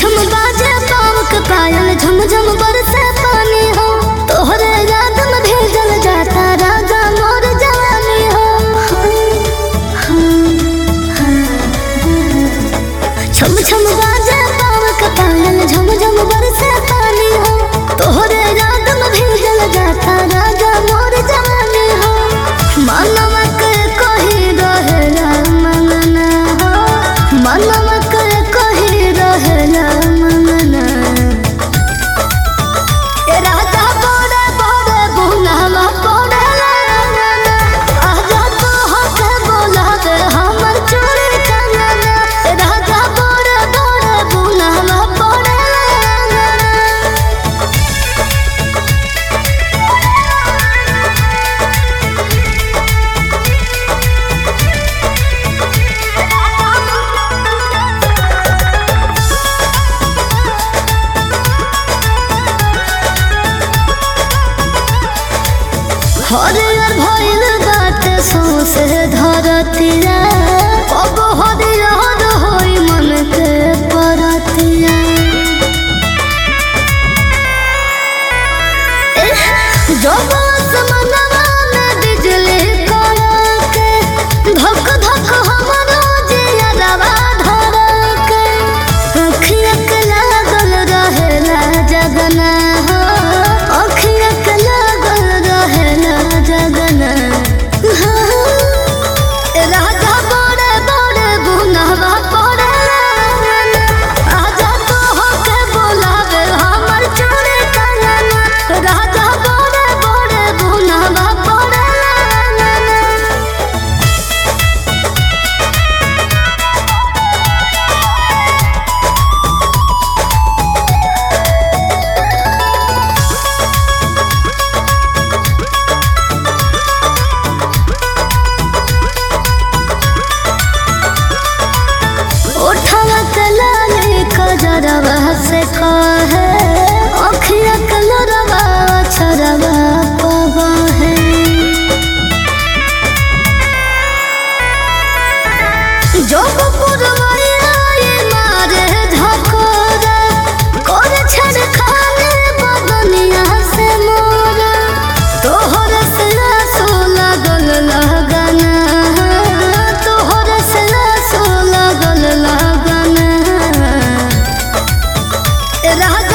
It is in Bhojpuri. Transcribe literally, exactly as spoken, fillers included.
छम बाजे पाँव के पायल, झम झम बरसे पानी हो। तोहरे याद में भीगल जाता राजा मोर जवानी हो। छम छम बाजे पाँव के पायल, झम झम बरसे पानी हो। तोहरे याद में भीगल जाता राजा मोर जवानी हो। मनवा के कही रहेला मंगना हो, मनवा के कही रहेला मंगना। ए राजा बड़े बड़े बुनावा पड़ेला, आजा तोहके बोलावे हमर चोरी कंगना। ए राजा बड़े बड़े बुनावा पड़ेला। हरियर भइल बाटे सौंसे धरतिया, कब हरियर होई मन के परतिया। जब आसमानवा में बिजली कड़के, धक धक हमरो जियरवा धड़के। अखिया के लागल रहेला जगना हो, अखिया के लागल रहेला जगना। राजा बड़े बड़े बुनावा पड़ेला, आजा तोहके बोलावे हमर चोरी कंगना। राजा बड़े बड़े बुनावा पड़ेला। उठवा के लाली कजरवा से कहे, अखिया के लोरवा छरवा पवा है। जोग पुरवैया ये मारे झकोरा, कर छेड़खानी बदनिया से मोरा। तोहर से आंसू लागल लगना, तोहर से आंसू लागल लगना। राजा